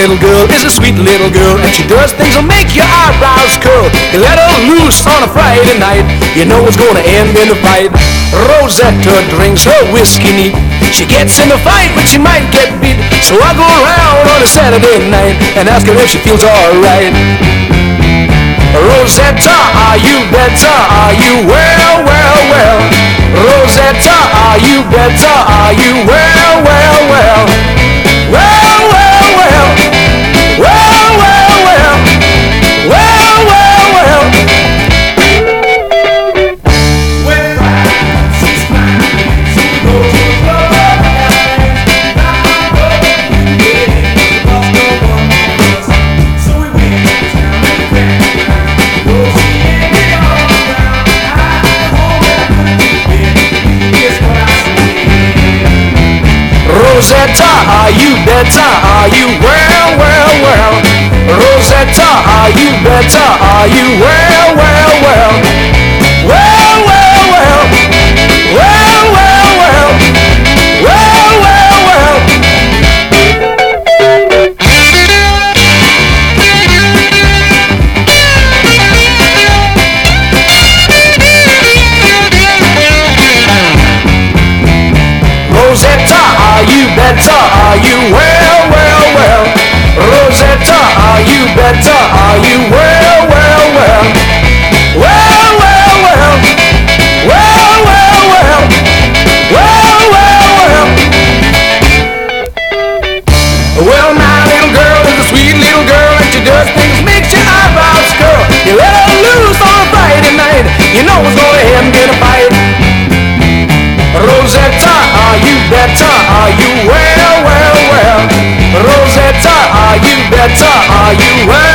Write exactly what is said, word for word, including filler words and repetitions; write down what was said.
little girl is a sweet little girl, and she does things that'll make your eyebrows curl. You let her loose on a Friday night, you know it's gonna end in a fight. Rosetta drinks her whiskey neat. She gets in a fight, but she might get beat. So I go around on a Saturday night and ask her if she feels alright. Rosetta, are you better? Are you well, well, well? Rosetta, are you better? Are you well, well, well? Well, well, well. Well, well, well. Well, well, well. When Friday, she's mine. She goes to the club and I go and get it. Cause no one knows. So we went down and back. Rosetta, are you better? Are you well, well, well? Rosetta, are you better? Are you well, well, well? Well, well, well. Well, well, well. Well, well, well. Rosetta, are you better? Are you well, well, well? Rosetta, are you better? Are you well, well, well? Well, well, well. Well, well, well. Well, well, well. Well, my little girl is a sweet little girl, and she does things makes your eyebrows curl. You let her loose on a Friday night, you know it's gonna end in a fight. Rosetta, are you better? Are you well, well, well? Rosetta, are you better? Are you well?